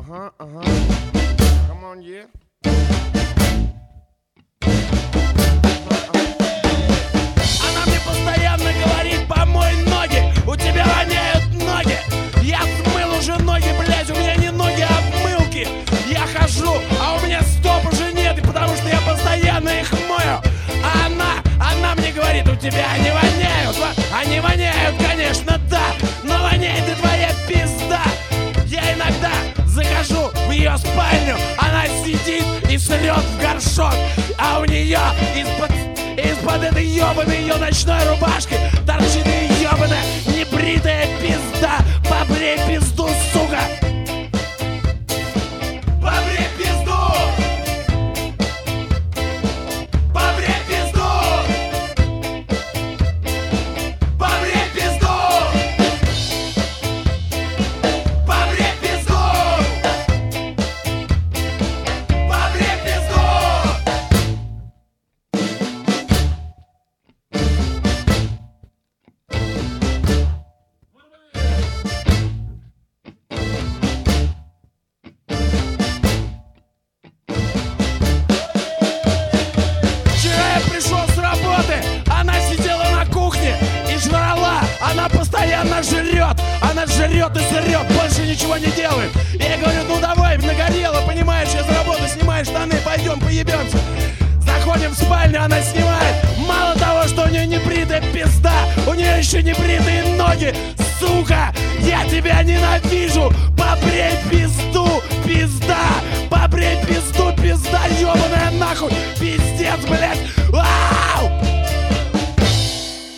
Come on, yeah. Она мне постоянно говорит: помой ноги, у тебя воняют ноги. Я смыл уже ноги, блядь, у меня не ноги, а обмылки. Я хожу, а у меня стоп уже нет, и потому что я постоянно их мою. А она мне говорит: у тебя они воняют. Они воняют, конечно, да, но воняет и твоя пизда. Я иногда захожу в ее спальню, она сидит и срет в горшок, а у нее из-под этой ебаной ее ночной рубашки торчит ее ебаная небритая пизда. Побрей пизду, сука! Побрей пизду! Побрей пизду! Побрей пизду! Побрей пизду! Побрей пизду! Вчера я пришел с работы, она сидела на кухне и жрала. Она постоянно жрет, она жрет и жрет, больше ничего не делает. Я говорю: ну давай, нагорело, понимаешь, я с работы снимаю штаны, пойдем поебемся. Заходим в спальню, она снимает. Мало того, что у нее небритая пизда, у нее еще небритые ноги. Сука, я тебя ненавижу. Побрей пизду, пизда. Побрей пизду, пизда, ебаная нахуй. Пиздец, блядь.